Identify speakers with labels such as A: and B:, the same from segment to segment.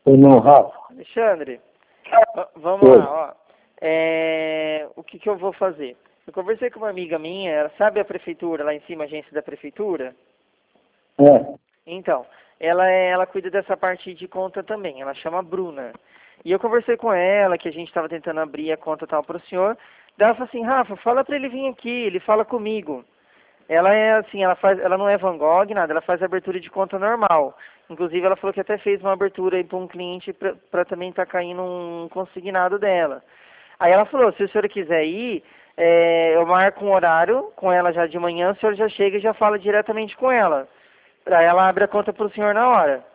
A: Ou não, Rafa?
B: Alexandre, vamos
A: Oi.
B: lá, ó. O que que eu vou fazer? Eu conversei com uma amiga minha, ela sabe a prefeitura, lá em cima, a agência da prefeitura?
A: É.
B: Então, ela cuida dessa parte de conta também, ela chama Bruna. E eu conversei com ela, que a gente estava tentando abrir a conta tal para o senhor. Daí ela falou assim, Rafa, fala para ele vir aqui, ele fala comigo. Ela é assim, ela não é Van Gogh, nada, ela faz abertura de conta normal. Inclusive ela falou que até fez uma abertura aí para um cliente para também estar caindo um consignado dela. Aí ela falou, se o senhor quiser ir, eu marco um horário com ela já de manhã, o senhor já chega e já fala diretamente com ela. Aí ela abre a conta para o senhor na hora.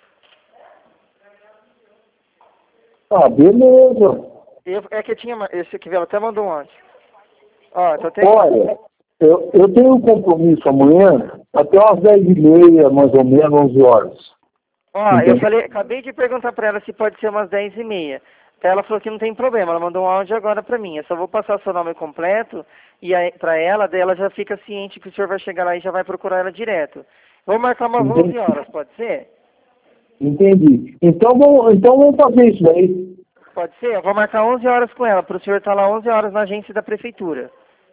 A: Ah, beleza.
B: É que eu tinha, esse aqui, ela até mandou um antes. Ó, tô até...
A: Olha, eu tenho um compromisso amanhã, até umas 10h30, mais ou menos, 11 horas.
B: Ó, eu
A: Entendeu?
B: falei, acabei de perguntar pra ela se pode ser umas 10h30. Ela falou que não tem problema, ela mandou um áudio agora pra mim. Eu só vou passar seu nome completo e aí, pra ela, daí ela já fica ciente que o senhor vai chegar lá e já vai procurar ela direto. Vou marcar umas 11
A: Entendi.
B: horas, pode ser?
A: Entendi. Então vamos fazer isso daí.
B: Pode ser? Eu vou marcar 11 horas com ela, pro senhor estar lá 11 horas na agência da prefeitura.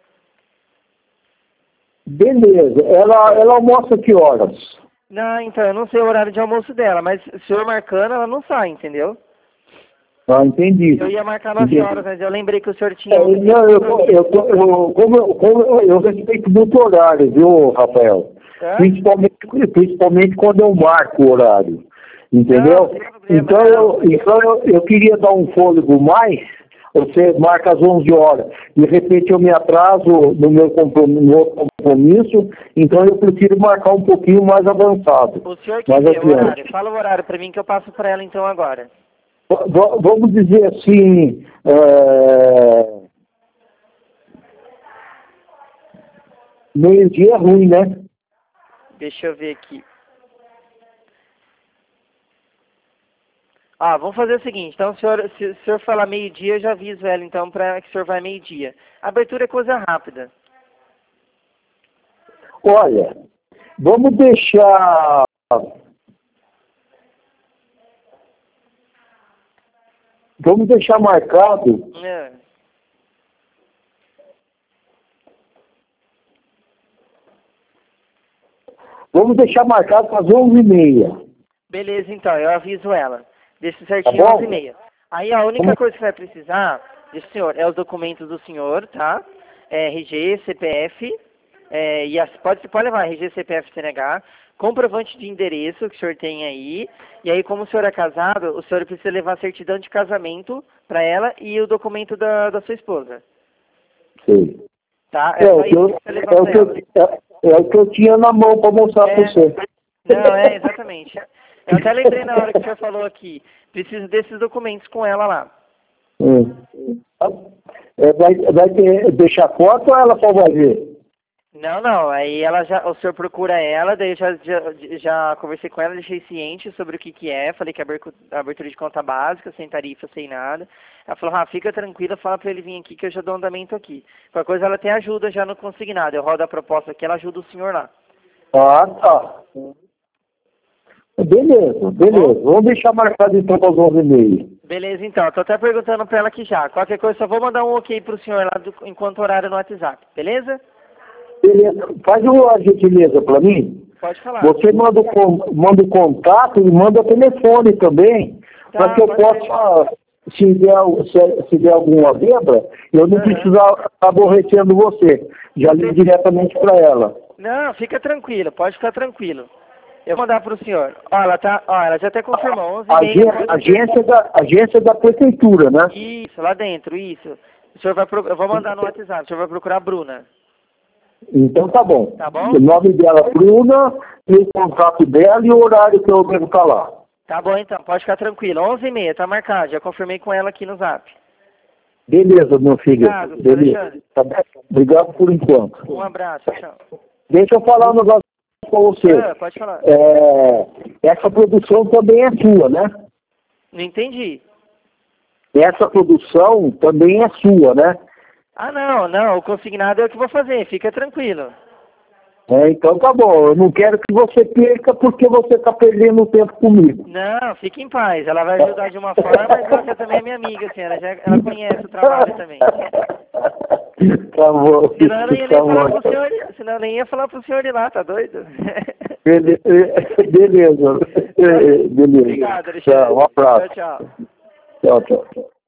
A: Beleza. Ela almoça que horas?
B: Não, então, eu não sei o horário de almoço dela, mas o senhor marcando, ela não sai, entendeu?
A: Ah, entendi.
B: Eu ia marcar 9
A: Entendi.
B: horas, mas eu lembrei que o senhor tinha...
A: Não, eu respeito muito o horário, viu, Rafael?
B: Hã?
A: Principalmente quando eu marco o horário, entendeu?
B: Não tem problema,
A: Então eu queria dar um fôlego mais, você marca às 11 horas, de repente eu me atraso no meu compromisso, então eu prefiro marcar um pouquinho mais avançado.
B: O senhor que
A: Mais
B: vê o
A: adiante.
B: horário. Fala o horário pra mim que eu passo pra ela então agora.
A: Vamos dizer assim, meio-dia é ruim, né?
B: Deixa eu ver aqui. Ah, vamos fazer o seguinte. Então, se o senhor falar meio-dia, eu já aviso ela então pra que o senhor vai meio-dia. A abertura é coisa rápida.
A: Olha, vamos deixar marcado,
B: É.
A: para as 11h30.
B: Beleza, então. Eu aviso ela. Deixa
A: Tá
B: certinho
A: bom?
B: 11h30. Aí a única coisa que vai precisar, senhor, é os documentos do senhor, tá? RG, CPF, pode levar RG, CPF, CNH, comprovante de endereço que o senhor tem aí, e aí como o senhor é casado, o senhor precisa levar a certidão de casamento para ela e o documento da sua esposa,
A: Sei.
B: tá?
A: É,
B: É
A: o
B: só
A: que
B: isso
A: eu,
B: que você levar
A: é, o
B: para
A: que
B: ela.
A: é o que eu tinha na mão para mostrar para você.
B: Não, exatamente. Eu até lembrei na hora que o senhor falou aqui, preciso desses documentos com ela lá.
A: Deixar foto ou ela só vai ver?
B: Não, aí o senhor procura ela, daí eu já conversei com ela, deixei ciente sobre o que é, falei que é abertura de conta básica, sem tarifa, sem nada. Ela falou, fica tranquila, fala pra ele vir aqui que eu já dou andamento aqui. Qualquer coisa ela tem ajuda já no consignado, eu rodo a proposta aqui, ela ajuda o senhor lá.
A: Ah, tá. Beleza. Vamos deixar marcado então para as 11h30.
B: Beleza, então, eu tô até perguntando pra ela aqui já. Qualquer coisa, só vou mandar um ok pro senhor lá enquanto horário no WhatsApp, beleza?
A: Beleza. Faz uma gentileza para mim.
B: Pode falar.
A: Você manda o contato e manda o telefone também,
B: Tá,
A: para que eu
B: pode
A: possa, se der alguma venda, eu não precisar aborrecendo você. Já ligo diretamente para ela.
B: Não, fica tranquilo, pode ficar tranquilo. Eu vou mandar pro senhor. Ela já até confirmou, 11h30.
A: Agência da prefeitura, né?
B: Isso, lá dentro, isso. O senhor eu vou mandar no WhatsApp, o senhor vai procurar a Bruna.
A: Então tá bom.
B: Tá bom?
A: O nome dela é Bruna, e o contato dela e o horário que eu devo estar lá.
B: Tá bom então, pode ficar tranquilo. 11h30, tá marcado, já confirmei com ela aqui no Zap.
A: Beleza, meu filho.
B: Obrigado, senhor
A: Beleza.
B: Alexandre.
A: Tá bem? Obrigado por enquanto.
B: Um abraço, tchau.
A: Deixa eu falar um negócio com você.
B: Pode falar.
A: Essa produção também é sua, né?
B: Não entendi.
A: Essa produção também é sua, né?
B: Não, o consignado é o que eu vou fazer, fica tranquilo.
A: Então tá bom, eu não quero que você perca porque você está perdendo tempo comigo.
B: Não, fique em paz. Ela vai ajudar de uma forma, mas você também é minha amiga, assim, ela conhece o trabalho também.
A: Tá bom.
B: Senão ela ia nem
A: Tá
B: falar
A: bom.
B: pro senhor, senão ela nem ia falar pro senhor de lá, tá doido?
A: Beleza. Beleza.
B: Obrigado, Alexandre.
A: Tchau, um abraço.
B: Tchau, tchau.
A: Tchau, tchau.